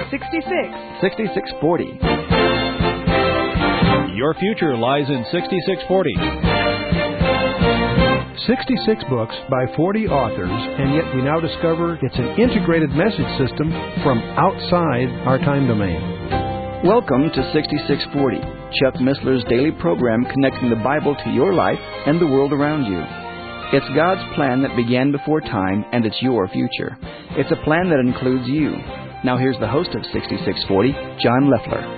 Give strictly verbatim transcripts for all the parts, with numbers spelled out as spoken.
sixty-six. sixty-six forty. Your future lies in sixty-six forty. sixty-six books by forty authors, and yet we now discover it's an integrated message system from outside our time domain. Welcome to sixty-six forty, Chuck Missler's daily program connecting the Bible to your life and the world around you. It's God's plan that began before time, and it's your future. It's a plan that includes you. Now here's the host of sixty-six forty, John Leffler.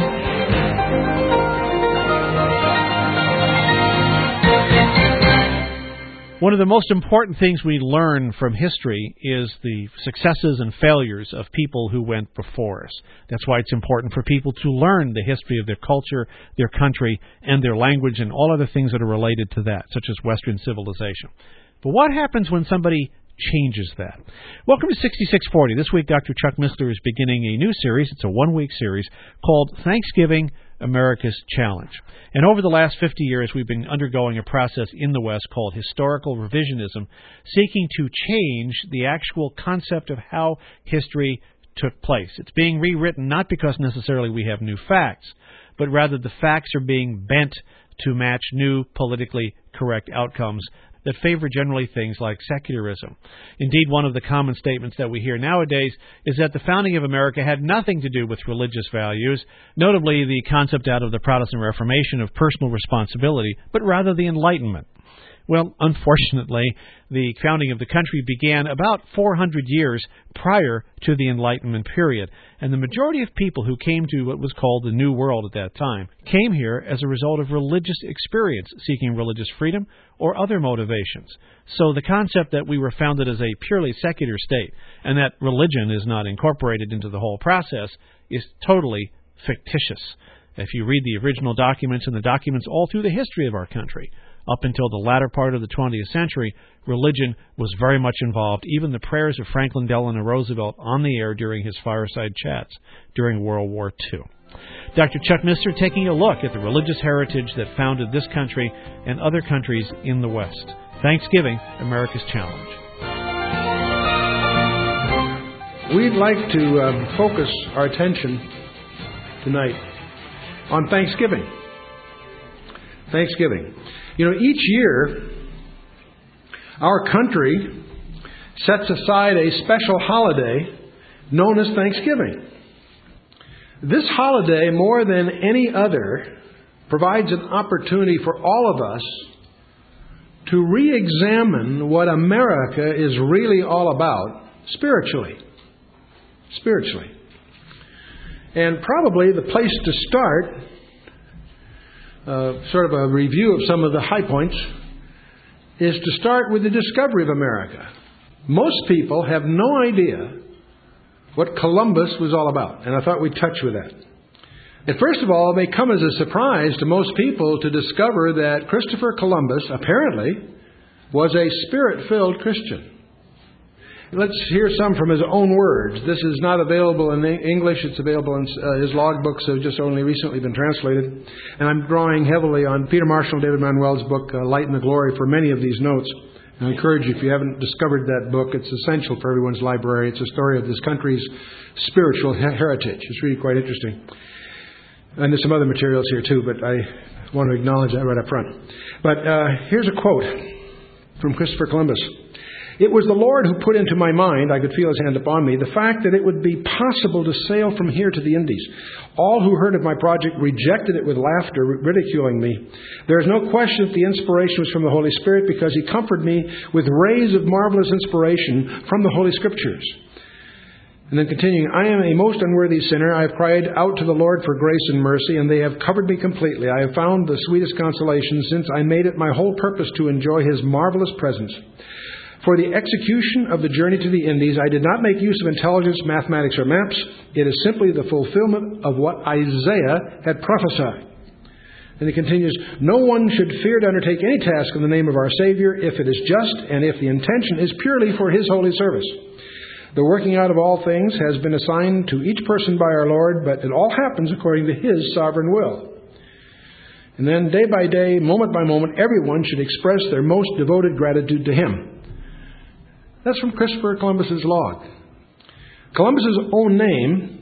One of the most important things we learn from history is the successes and failures of people who went before us. That's why it's important for people to learn the history of their culture, their country, and their language, and all other things that are related to that, such as Western civilization. But what happens when somebody changes that? Welcome to sixty-six forty. This week, Doctor Chuck Missler is beginning a new series. It's a one-week series called Thanksgiving, America's Challenge. And over the last fifty years, we've been undergoing a process in the West called historical revisionism, seeking to change the actual concept of how history took place. It's being rewritten not because necessarily we have new facts, but rather the facts are being bent to match new politically correct outcomes that favor generally things like secularism. Indeed, one of the common statements that we hear nowadays is that the founding of America had nothing to do with religious values, notably the concept out of the Protestant Reformation of personal responsibility, but rather the Enlightenment. Well, unfortunately, the founding of the country began about four hundred years prior to the Enlightenment period, and the majority of people who came to what was called the New World at that time came here as a result of religious experience, seeking religious freedom or other motivations. So the concept that we were founded as a purely secular state and that religion is not incorporated into the whole process is totally fictitious. If you read the original documents and the documents all through the history of our country, up until the latter part of the twentieth century, religion was very much involved. Even the prayers of Franklin Delano Roosevelt on the air during his fireside chats during World War Two. Doctor Chuck Missler taking a look at the religious heritage that founded this country and other countries in the West. Thanksgiving, America's Challenge. We'd like to uh, focus our attention tonight on Thanksgiving. Thanksgiving. You know, each year, our country sets aside a special holiday known as Thanksgiving. This holiday, more than any other, provides an opportunity for all of us to re-examine what America is really all about spiritually. Spiritually. And probably the place to start, Uh, sort of a review of some of the high points, is to start with the discovery of America. Most people have no idea what Columbus was all about, and I thought we'd touch with that. And first of all, it may come as a surprise to most people to discover that Christopher Columbus apparently was a Spirit-filled Christian. Let's hear some from his own words. This is not available in English. It's available in uh, his logbooks have just only recently been translated. And I'm drawing heavily on Peter Marshall and David Manuel's book, uh, Light and the Glory, for many of these notes. I encourage you, if you haven't discovered that book, it's essential for everyone's library. It's a story of this country's spiritual heritage. It's really quite interesting. And there's some other materials here too, but I want to acknowledge that right up front. But uh, here's a quote from Christopher Columbus. "It was the Lord who put into my mind," I could feel his hand upon me, "the fact that it would be possible to sail from here to the Indies. All who heard of my project rejected it with laughter, ridiculing me. There is no question that the inspiration was from the Holy Spirit, because He comforted me with rays of marvelous inspiration from the Holy Scriptures." And then continuing, "I am a most unworthy sinner. I have cried out to the Lord for grace and mercy, and they have covered me completely. I have found the sweetest consolation, since I made it my whole purpose to enjoy His marvelous presence. For the execution of the journey to the Indies, I did not make use of intelligence, mathematics, or maps. It is simply the fulfillment of what Isaiah had prophesied." And he continues, "No one should fear to undertake any task in the name of our Savior if it is just and if the intention is purely for His holy service. The working out of all things has been assigned to each person by our Lord, but it all happens according to His sovereign will. And then day by day, moment by moment, everyone should express their most devoted gratitude to Him." That's from Christopher Columbus's log. Columbus's own name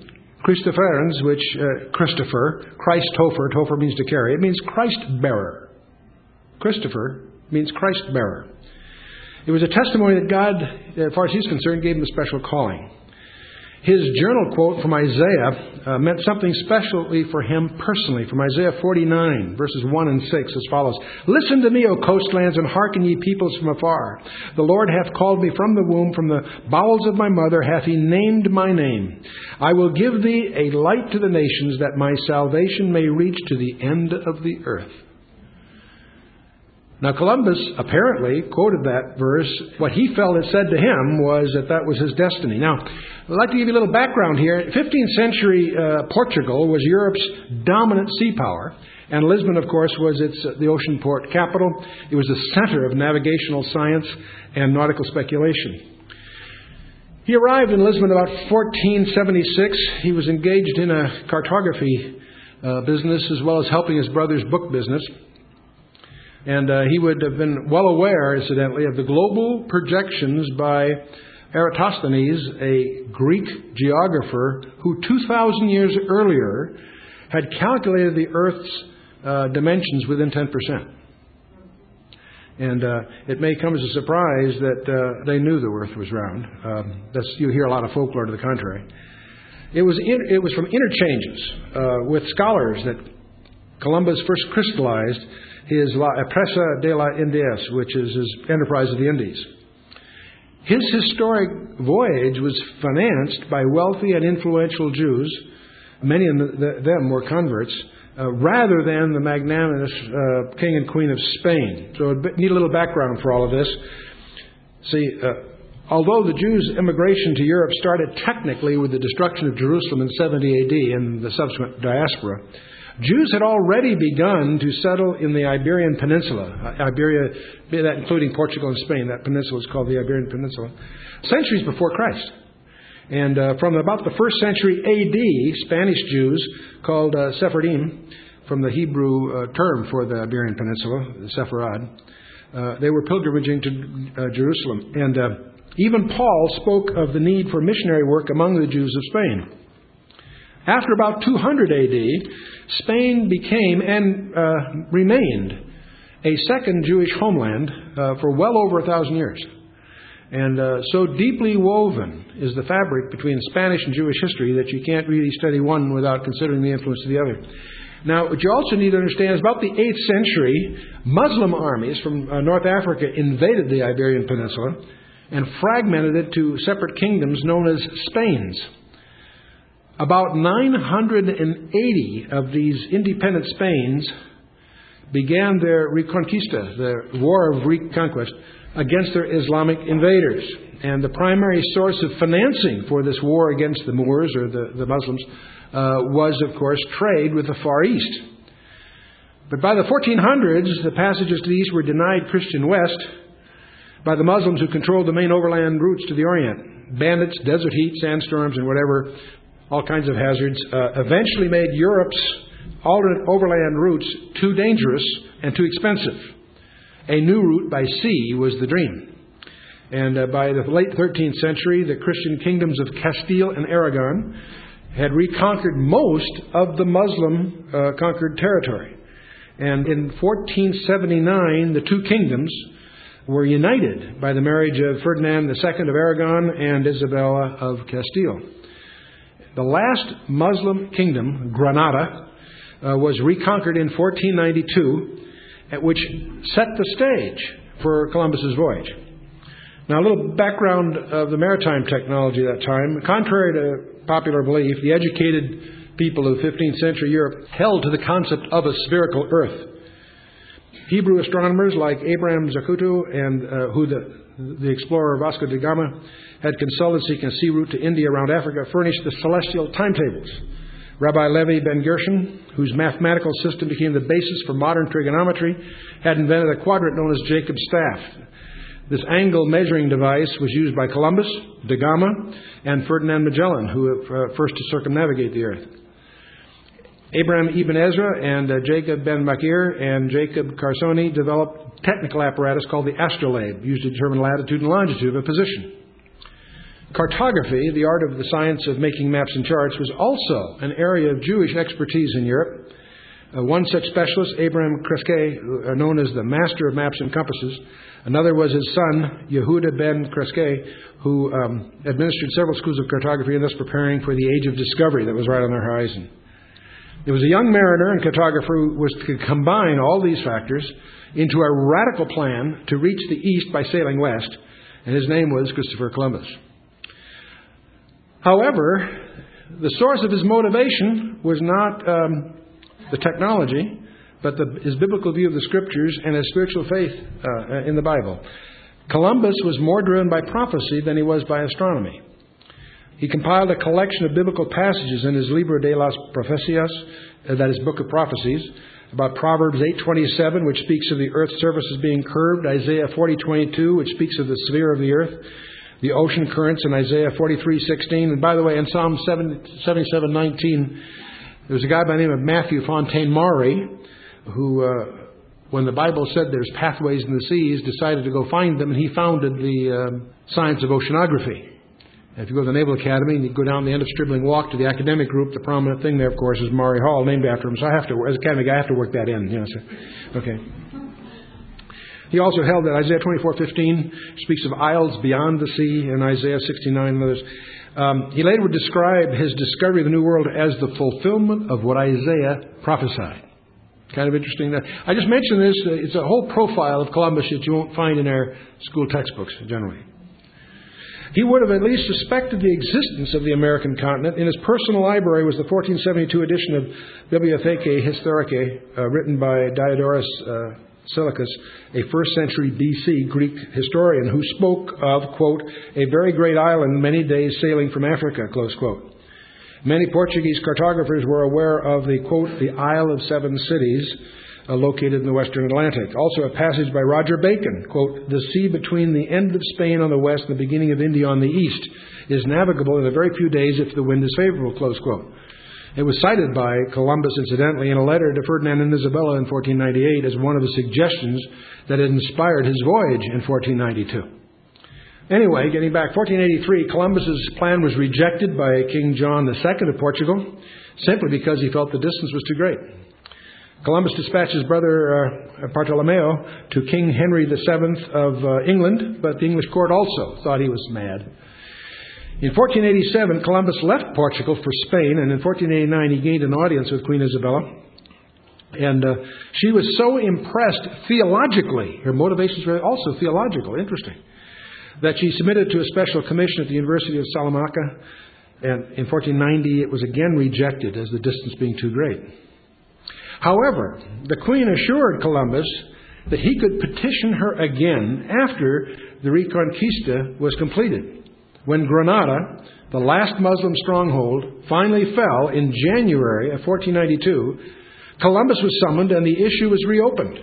Christopherans, which uh, Christopher, Christ Topher, Topher means to carry. It means Christ bearer. Christopher means Christ bearer. It was a testimony that God, as far as he's concerned, gave him a special calling. His journal quote from Isaiah uh, meant something specially for him personally. From Isaiah forty-nine, verses one and six, as follows. Listen to me, O coastlands, and hearken ye peoples from afar. The Lord hath called me from the womb, from the bowels of my mother hath he named my name. I will give thee a light to the nations, that my salvation may reach to the end of the earth. Now, Columbus apparently quoted that verse. What he felt it said to him was that that was his destiny. Now, I'd like to give you a little background here. fifteenth century uh, Portugal was Europe's dominant sea power, and Lisbon, of course, was its uh, the ocean port capital. It was the center of navigational science and nautical speculation. He arrived in Lisbon about fourteen seventy-six. He was engaged in a cartography uh, business as well as helping his brother's book business. And uh, he would have been well aware, incidentally, of the global projections by Eratosthenes, a Greek geographer who two thousand years earlier had calculated the Earth's uh, dimensions within ten percent. And uh, it may come as a surprise that uh, they knew the Earth was round. Um, that's, you hear a lot of folklore to the contrary. It was, in, it was from interchanges uh, with scholars that Columbus first crystallized his La Empresa de la Indias, which is his enterprise of the Indies. His historic voyage was financed by wealthy and influential Jews. Many of them were converts, uh, rather than the magnanimous uh, king and queen of Spain. So I need a little background for all of this. See, uh, although the Jews' immigration to Europe started technically with the destruction of Jerusalem in seventy A D and the subsequent diaspora, Jews had already begun to settle in the Iberian Peninsula, Iberia, that including Portugal and Spain. That peninsula is called the Iberian Peninsula, centuries before Christ. And uh, from about the first century A D, Spanish Jews called uh, Sephardim, from the Hebrew uh, term for the Iberian Peninsula, the Sepharad, uh, they were pilgrimaging to uh, Jerusalem. And uh, even Paul spoke of the need for missionary work among the Jews of Spain. After about two hundred A D, Spain became and uh, remained a second Jewish homeland uh, for well over a thousand years. And uh, so deeply woven is the fabric between Spanish and Jewish history that you can't really study one without considering the influence of the other. Now, what you also need to understand is about the eighth century, Muslim armies from uh, North Africa invaded the Iberian Peninsula and fragmented it to separate kingdoms known as Spains. About nine hundred eighty of these independent Spains began their Reconquista, the war of reconquest, against their Islamic invaders. And the primary source of financing for this war against the Moors, or the, the Muslims, uh, was, of course, trade with the Far East. But by the fourteen hundreds, the passages to the east were denied Christian West by the Muslims who controlled the main overland routes to the Orient. Bandits, desert heat, sandstorms, and whatever, all kinds of hazards, uh, eventually made Europe's alternate overland routes too dangerous and too expensive. A new route by sea was the dream. And uh, by the late thirteenth century, the Christian kingdoms of Castile and Aragon had reconquered most of the Muslim uh, conquered territory. And in fourteen seventy-nine, the two kingdoms were united by the marriage of Ferdinand the Second of Aragon and Isabella of Castile. The last Muslim kingdom, Granada, uh, was reconquered in fourteen ninety-two, at which set the stage for Columbus's voyage. Now, a little background of the maritime technology at that time. Contrary to popular belief, the educated people of fifteenth century Europe held to the concept of a spherical Earth. Hebrew astronomers like Abraham Zacuto and uh, who the the explorer Vasco da Gama had consulted seeking a sea route to India around Africa, furnished the celestial timetables. Rabbi Levi Ben Gershon, whose mathematical system became the basis for modern trigonometry, had invented a quadrant known as Jacob's staff. This angle measuring device was used by Columbus, da Gama, and Ferdinand Magellan, who were uh, first to circumnavigate the Earth. Abraham Ibn Ezra and uh, Jacob Ben Makir and Jacob Carsoni developed technical apparatus called the astrolabe, used to determine latitude and longitude of a position. Cartography, the art of the science of making maps and charts, was also an area of Jewish expertise in Europe. Uh, one such specialist, Abraham Cresquet, uh, known as the master of maps and compasses. Another was his son, Yehuda ben Cresquet, who um, administered several schools of cartography and thus preparing for the age of discovery that was right on the horizon. There was a young mariner and cartographer who was to combine all these factors into a radical plan to reach the east by sailing west, and his name was Christopher Columbus. However, the source of his motivation was not um, the technology, but the, his biblical view of the Scriptures and his spiritual faith uh, in the Bible. Columbus was more driven by prophecy than he was by astronomy. He compiled a collection of biblical passages in his Libro de las Profecias, uh, that is, Book of Prophecies, about Proverbs eight twenty-seven, which speaks of the earth's surface as being curved, Isaiah forty twenty-two, which speaks of the sphere of the earth, the ocean currents in Isaiah forty-three sixteen. And by the way, in Psalm seventy-seven nineteen, there was a guy by the name of Matthew Fontaine Maury who, uh, when the Bible said there's pathways in the seas, decided to go find them, and he founded the uh, science of oceanography. If you go to the Naval Academy and you go down the end of Stribling Walk to the academic group, the prominent thing there, of course, is Maury Hall, named after him. So I have to, as an academic, I have to work that in. You know, so, okay. He also held that Isaiah twenty-four fifteen speaks of isles beyond the sea, and Isaiah sixty-nine and others. Um, he later would describe his discovery of the New World as the fulfillment of what Isaiah prophesied. Kind of interesting. I just mentioned this. It's a whole profile of Columbus that you won't find in our school textbooks generally. He would have at least suspected the existence of the American continent. In his personal library was the fourteen seventy-two edition of Bibliothecae Historicae, uh, written by Diodorus uh, Siculus, a first century B C Greek historian who spoke of, quote, a very great island many days sailing from Africa, close quote. Many Portuguese cartographers were aware of the, quote, the Isle of Seven Cities, uh, located in the western Atlantic. Also a passage by Roger Bacon, quote, the sea between the end of Spain on the west and the beginning of India on the east is navigable in a very few days if the wind is favorable, close quote. It was cited by Columbus, incidentally, in a letter to Ferdinand and Isabella in fourteen ninety-eight as one of the suggestions that had inspired his voyage in fourteen ninety-two. Anyway, getting back, fourteen eighty-three, Columbus's plan was rejected by King John the Second of Portugal, simply because he felt the distance was too great. Columbus dispatched his brother uh, Bartolomeo to King Henry the Seventh of uh, England, but the English court also thought he was mad. In fourteen eighty-seven, Columbus left Portugal for Spain, and in fourteen eighty-nine he gained an audience with Queen Isabella. And uh, she was so impressed theologically, her motivations were also theological, interesting, that she submitted to a special commission at the University of Salamanca, and in fourteen ninety it was again rejected as the distance being too great. However, the Queen assured Columbus that he could petition her again after the Reconquista was completed. When Granada, the last Muslim stronghold, finally fell in January of fourteen ninety-two, Columbus was summoned and the issue was reopened.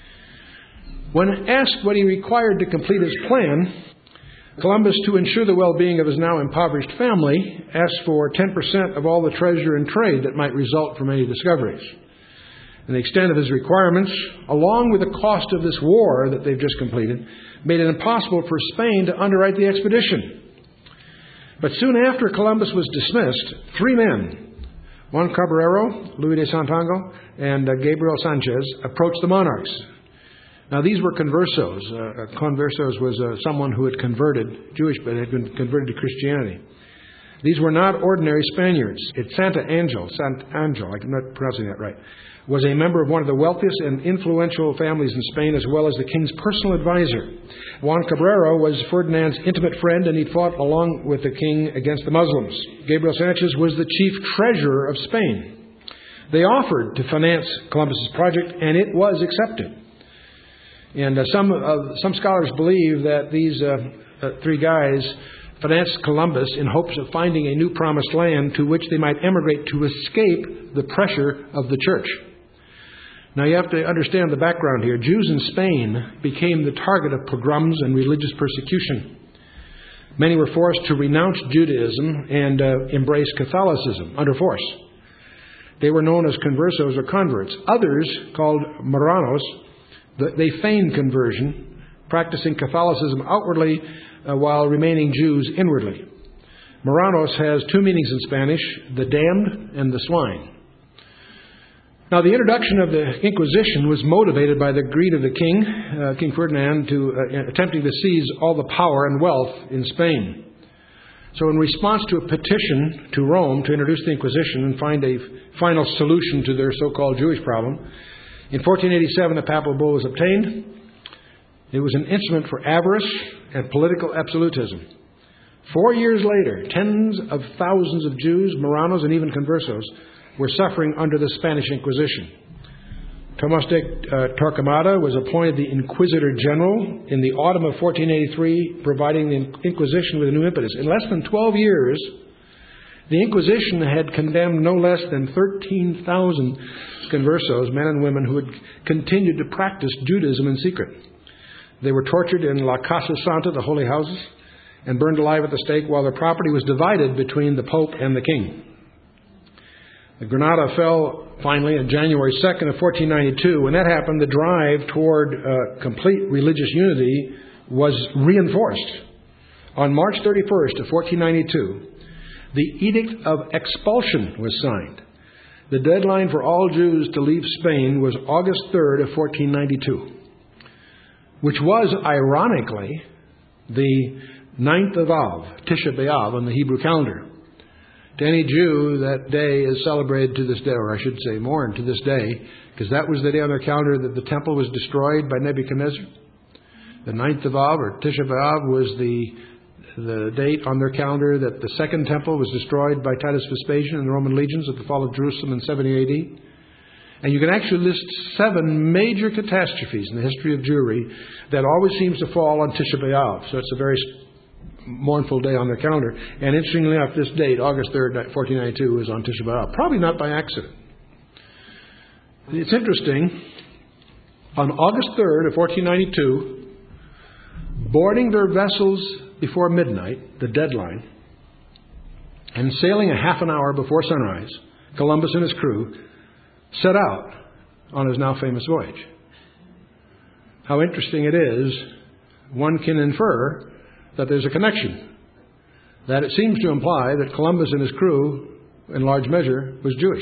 When asked what he required to complete his plan, Columbus, to ensure the well-being of his now impoverished family, asked for ten percent of all the treasure and trade that might result from any discoveries. And the extent of his requirements, along with the cost of this war that they've just completed, made it impossible for Spain to underwrite the expedition. But soon after Columbus was dismissed, three men, Juan Caballero, Luis de Santiago, and uh, Gabriel Sanchez, approached the monarchs. Now, these were conversos. Uh, conversos was uh, someone who had converted, Jewish, but had been converted to Christianity. These were not ordinary Spaniards. It's Santa Angel, Sant Angel, I'm not pronouncing that right, was a member of one of the wealthiest and influential families in Spain, as well as the king's personal advisor. Juan Cabrera was Ferdinand's intimate friend, and he fought along with the king against the Muslims. Gabriel Sanchez was the chief treasurer of Spain. They offered to finance Columbus's project, and it was accepted. And uh, some uh, some scholars believe that these uh, uh, three guys financed Columbus in hopes of finding a new promised land to which they might emigrate to escape the pressure of the church. Now, you have to understand the background here. Jews in Spain became the target of pogroms and religious persecution. Many were forced to renounce Judaism and uh, embrace Catholicism under force. They were known as conversos or converts. Others, called Marranos, they feigned conversion, practicing Catholicism outwardly uh, while remaining Jews inwardly. Marranos has two meanings in Spanish, the damned and the swine. Now, the introduction of the Inquisition was motivated by the greed of the king, uh, King Ferdinand, to uh, attempting to seize all the power and wealth in Spain. So in response to a petition to Rome to introduce the Inquisition and find a final solution to their so-called Jewish problem, in fourteen eighty-seven a papal bull was obtained. It was an instrument for avarice and political absolutism. Four years later, tens of thousands of Jews, Marranos, and even conversos were suffering under the Spanish Inquisition. Tomás de uh, Torquemada was appointed the Inquisitor General in the autumn of fourteen eighty-three, providing the Inquisition with a new impetus. In less than twelve years, the Inquisition had condemned no less than thirteen thousand conversos, men and women who had continued to practice Judaism in secret. They were tortured in La Casa Santa, the holy houses, and burned alive at the stake while their property was divided between the Pope and the King. The Granada fell finally on January second of fourteen ninety-two. When that happened, the drive toward uh, complete religious unity was reinforced. On March thirty-first of fourteen ninety-two, the Edict of Expulsion was signed. The deadline for all Jews to leave Spain was August third of fourteen ninety-two, which was, ironically, the ninth of Av, Tisha B'Av, on the Hebrew calendar. To any Jew, that day is celebrated to this day, or I should say mourned to this day, because that was the day on their calendar that the temple was destroyed by Nebuchadnezzar. The ninth of Av, or Tisha B'Av, was the, the date on their calendar that the second temple was destroyed by Titus Vespasian and the Roman legions at the fall of Jerusalem in seventy A D. And you can actually list seven major catastrophes in the history of Jewry that always seems to fall on Tisha B'Av. So it's a very mournful day on their calendar. And interestingly enough, this date, August third, fourteen ninety-two, is on Tisha B'Av. Probably not by accident. It's interesting. On August third of fourteen ninety-two, boarding their vessels before midnight, the deadline, and sailing a half an hour before sunrise, Columbus and his crew set out on his now famous voyage. How interesting it is, one can infer that there's a connection. That it seems to imply that Columbus and his crew, in large measure, was Jewish.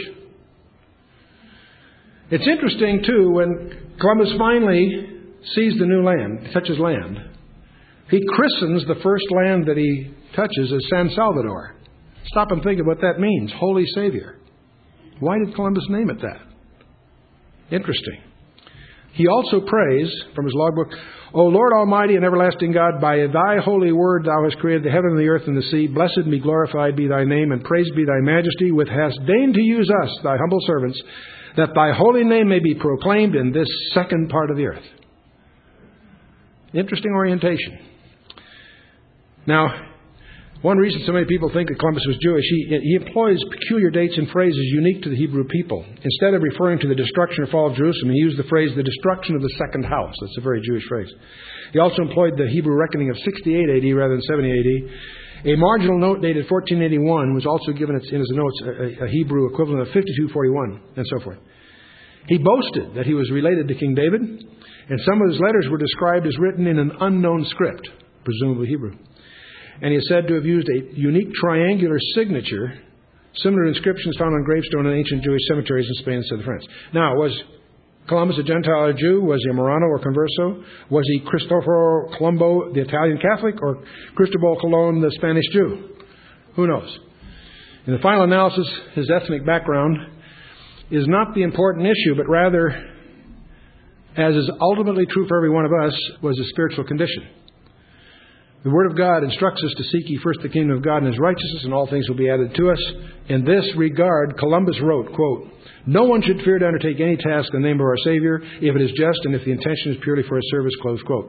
It's interesting, too, when Columbus finally sees the new land, touches land, he christens the first land that he touches as San Salvador. Stop and think of what that means, Holy Savior. Why did Columbus name it that? Interesting. He also prays, from his logbook, O Lord Almighty and everlasting God, by thy holy word thou hast created the heaven and the earth and the sea. Blessed and be glorified be thy name, and praised be thy majesty, which hast deigned to use us, thy humble servants, that thy holy name may be proclaimed in this second part of the earth. Interesting orientation. Now, one reason so many people think that Columbus was Jewish, he, he employs peculiar dates and phrases unique to the Hebrew people. Instead of referring to the destruction or fall of Jerusalem, he used the phrase, the destruction of the second house. That's a very Jewish phrase. He also employed the Hebrew reckoning of sixty-eight A D rather than seventy A D. A marginal note dated fourteen eighty-one was also given in his notes a, a Hebrew equivalent of fifty-two forty-one, and so forth. He boasted that he was related to King David, and some of his letters were described as written in an unknown script, presumably Hebrew. And he is said to have used a unique triangular signature, similar to inscriptions found on gravestone in ancient Jewish cemeteries in Spain and southern France. Now, was Columbus a Gentile or Jew? Was he a Marrano or Converso? Was he Cristoforo Colombo, the Italian Catholic, or Cristobal Colon, the Spanish Jew? Who knows? In the final analysis, his ethnic background is not the important issue, but rather, as is ultimately true for every one of us, was his spiritual condition. The Word of God instructs us to seek ye first the kingdom of God and His righteousness, and all things will be added to us. In this regard, Columbus wrote, quote, no one should fear to undertake any task in the name of our Savior, if it is just and if the intention is purely for His service, close quote.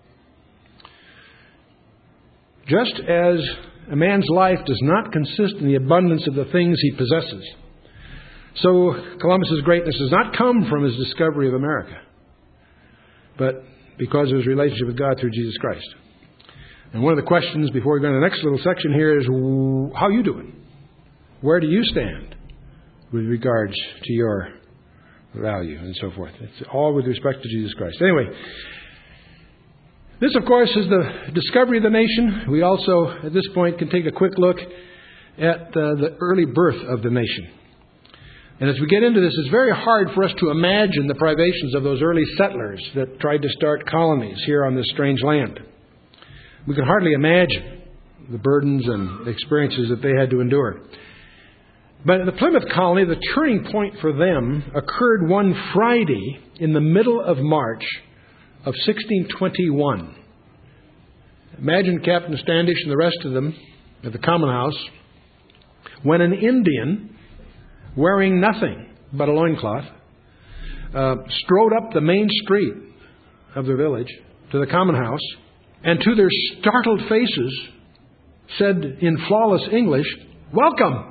Just as a man's life does not consist in the abundance of the things he possesses, so Columbus's greatness does not come from his discovery of America, but because of his relationship with God through Jesus Christ. And one of the questions before we go to the next little section here is, how are you doing? Where do you stand with regards to your value and so forth? It's all with respect to Jesus Christ. Anyway, This, of course, is the discovery of the nation. We also, at this point, can take a quick look at uh, the early birth of the nation. And as we get into this, it's very hard for us to imagine the privations of those early settlers that tried to start colonies here on this strange land. We can hardly imagine the burdens and experiences that they had to endure. But in the Plymouth colony, the turning point for them occurred one Friday in the middle of March of sixteen twenty-one. Imagine Captain Standish and the rest of them at the Common House when an Indian, wearing nothing but a loincloth, uh, strode up the main street of the village to the Common House, and to their startled faces said in flawless English, "Welcome!"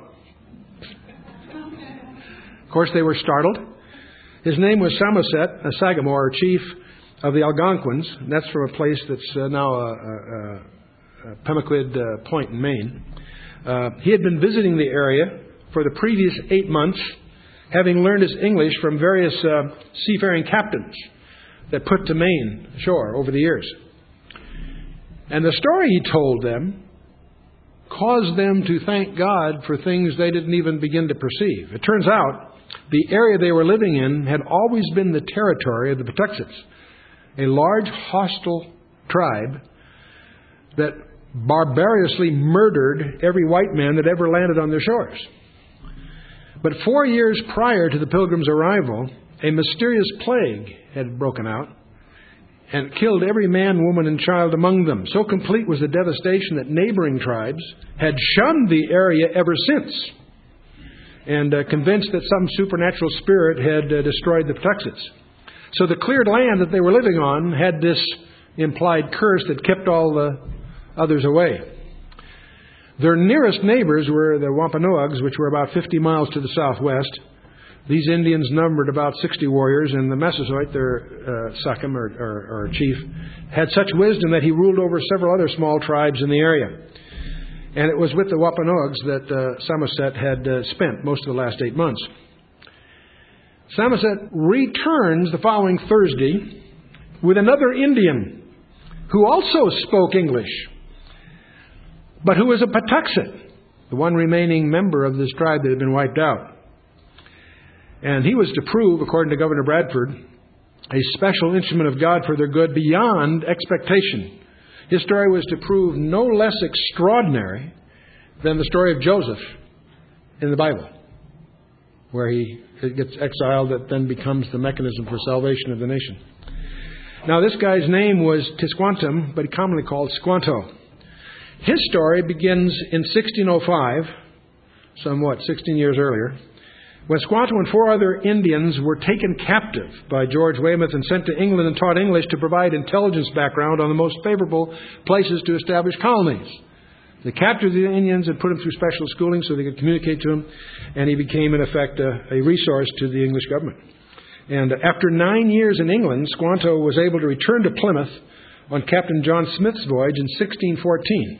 Of course, they were startled. His name was Samoset, a Sagamore, chief of the Algonquins. And that's from a place that's uh, now a, a, a Pemaquid uh, Point in Maine. Uh, he had been visiting the area for the previous eight months, having learned his English from various uh, seafaring captains that put to Maine ashore over the years. And the story he told them caused them to thank God for things they didn't even begin to perceive. It turns out the area they were living in had always been the territory of the Patuxets, a large hostile tribe that barbarously murdered every white man that ever landed on their shores. But four years prior to the Pilgrims' arrival, a mysterious plague had broken out and killed every man, woman, and child among them. So complete was the devastation that neighboring tribes had shunned the area ever since, and uh, convinced that some supernatural spirit had uh, destroyed the Patuxets. So the cleared land that they were living on had this implied curse that kept all the others away. Their nearest neighbors were the Wampanoags, which were about fifty miles to the southwest. These Indians numbered about sixty warriors, and the Massasoit, their uh, Sachem or, or, or chief, had such wisdom that he ruled over several other small tribes in the area. And it was with the Wampanoags that uh, Samoset had uh, spent most of the last eight months. Samoset returns the following Thursday with another Indian who also spoke English, but who was a Patuxet, the one remaining member of this tribe that had been wiped out. And he was to prove, according to Governor Bradford, a special instrument of God for their good beyond expectation. His story was to prove no less extraordinary than the story of Joseph in the Bible, where he gets exiled that then becomes the mechanism for salvation of the nation. Now, this guy's name was Tisquantum, but he commonly called Squanto. His story begins in sixteen oh five, somewhat sixteen years earlier, when Squanto and four other Indians were taken captive by George Weymouth and sent to England and taught English to provide intelligence background on the most favorable places to establish colonies. They captured the Indians and put them through special schooling so they could communicate to them, and he became, in effect, a, a resource to the English government. And after nine years in England, Squanto was able to return to Plymouth on Captain John Smith's voyage in sixteen fourteen.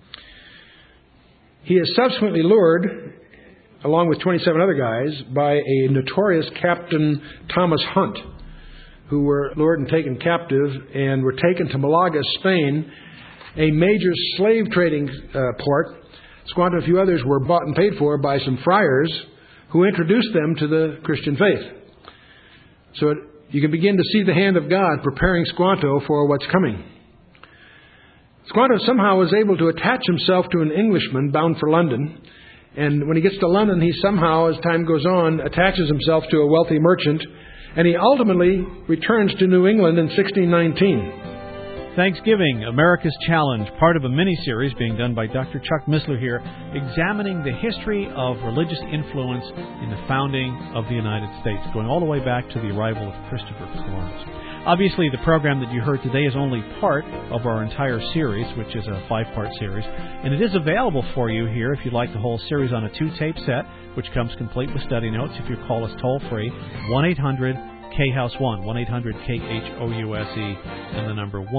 He is subsequently lured, along with twenty-seven other guys, by a notorious Captain Thomas Hunt, who were lured and taken captive and were taken to Malaga, Spain, a major slave trading uh, port. Squanto and a few others were bought and paid for by some friars who introduced them to the Christian faith. So it, you can begin to see the hand of God preparing Squanto for what's coming. Squanto somehow was able to attach himself to an Englishman bound for London. And when he gets to London, he somehow, as time goes on, attaches himself to a wealthy merchant. And he ultimately returns to New England in sixteen nineteen. Thanksgiving, America's Challenge, part of a mini-series being done by Doctor Chuck Missler here, examining the history of religious influence in the founding of the United States, going all the way back to the arrival of Christopher Columbus. Obviously, the program that you heard today is only part of our entire series, which is a five-part series, and it is available for you here if you'd like the whole series on a two-tape set, which comes complete with study notes. If you call us toll-free, one eight hundred K House one, one eight hundred K H O U S E, and the number one.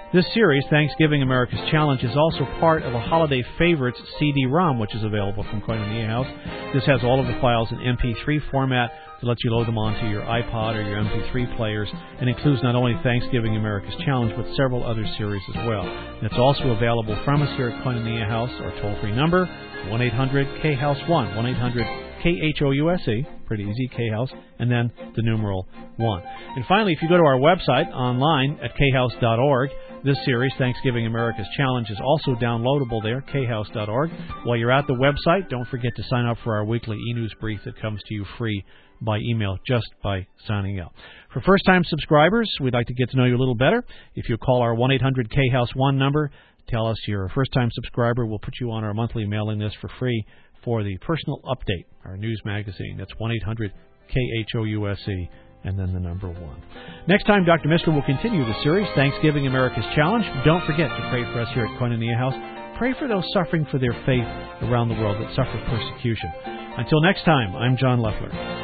This series, Thanksgiving America's Challenge, is also part of a Holiday Favorites C D ROM, which is available from Koinonia House. This has all of the files in M P three format to let you load them onto your iPod or your M P three players, and includes not only Thanksgiving America's Challenge, but several other series as well. And it's also available from us here at Koinonia House. Our toll-free number, one eight hundred K House one, one eight hundred K H O U S E, pretty easy, K-House, and then the numeral one. And finally, if you go to our website online at k house dot org, this series, Thanksgiving America's Challenge, is also downloadable there, k house dot org. While you're at the website, don't forget to sign up for our weekly e-news brief that comes to you free by email just by signing up. For first-time subscribers, we'd like to get to know you a little better. If you call our one eight hundred K House one number, tell us you're a first-time subscriber, we'll put you on our monthly mailing list for free for the Personal Update, our news magazine. That's one eight hundred K H O U S E, and then the number one. Next time, Doctor Mister will continue the series, Thanksgiving America's Challenge. Don't forget to pray for us here at Koinonia House. Pray for those suffering for their faith around the world that suffer persecution. Until next time, I'm John Leffler.